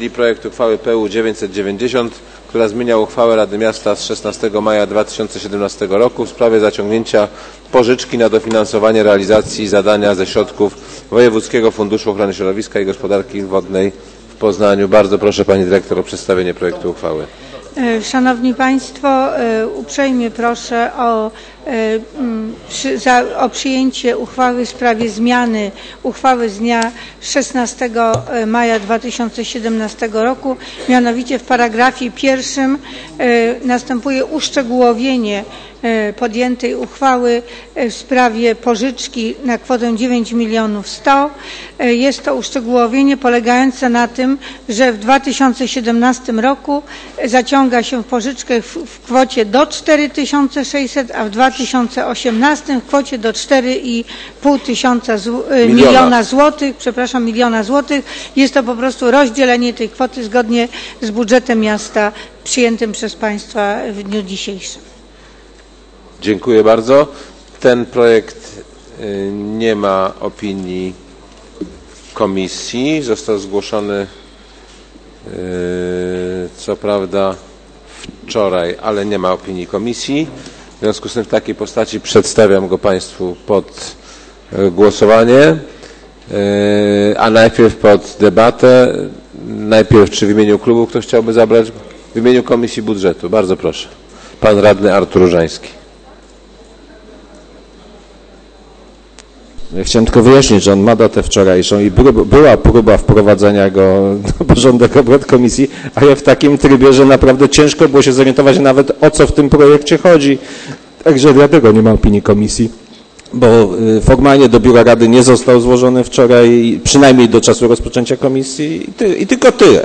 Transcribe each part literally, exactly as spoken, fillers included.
czyli projekt uchwały P U dziewięćset dziewięćdziesiąt, która zmienia uchwałę Rady Miasta z szesnastego maja dwa tysiące siedemnastego roku w sprawie zaciągnięcia pożyczki na dofinansowanie realizacji zadania ze środków Wojewódzkiego Funduszu Ochrony Środowiska i Gospodarki Wodnej w Poznaniu. Bardzo proszę Pani Dyrektor o przedstawienie projektu uchwały. Szanowni Państwo, uprzejmie proszę o, o przyjęcie uchwały w sprawie zmiany uchwały z dnia szesnastego maja dwa tysiące siedemnastego roku. Mianowicie w paragrafie pierwszym następuje uszczegółowienie podjętej uchwały w sprawie pożyczki na kwotę dziewięć milionów sto. Jest to uszczegółowienie polegające na tym, że w dwa tysiące siedemnastym roku zaciąga się pożyczkę w kwocie do cztery tysiące sześćset, a w dwa tysiące osiemnastym w kwocie do cztery i pół tysiąca miliona złotych, przepraszam, miliona złotych. Jest to po prostu rozdzielenie tej kwoty zgodnie z budżetem miasta przyjętym przez Państwa w dniu dzisiejszym. Dziękuję bardzo. Ten projekt nie ma opinii komisji. Został zgłoszony co prawda wczoraj, ale nie ma opinii komisji. W związku z tym w takiej postaci przedstawiam go Państwu pod głosowanie, a najpierw pod debatę. Najpierw czy w imieniu klubu ktoś chciałby zabrać? W imieniu Komisji Budżetu. Bardzo proszę. Pan radny Artur Różański. Ja chciałem tylko wyjaśnić, że on ma datę wczorajszą i była próba wprowadzenia go do porządek obrad komisji, a ja w takim trybie, że naprawdę ciężko było się zorientować nawet, o co w tym projekcie chodzi. Także dlatego nie ma opinii komisji, bo formalnie do Biura Rady nie został złożony wczoraj, przynajmniej do czasu rozpoczęcia komisji i, ty, i tylko tyle.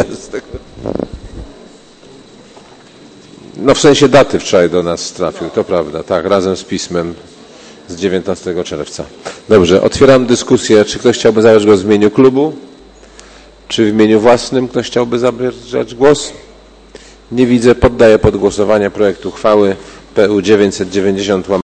No w sensie daty wczoraj do nas trafił, to prawda, tak, razem z pismem z dziewiętnastego czerwca. Dobrze, otwieram dyskusję. Czy ktoś chciałby zabrać głos w imieniu klubu? Czy w imieniu własnym ktoś chciałby zabrać głos? Nie widzę. Poddaję pod głosowanie projekt uchwały P U dziewięćset dziewięćdziesiąt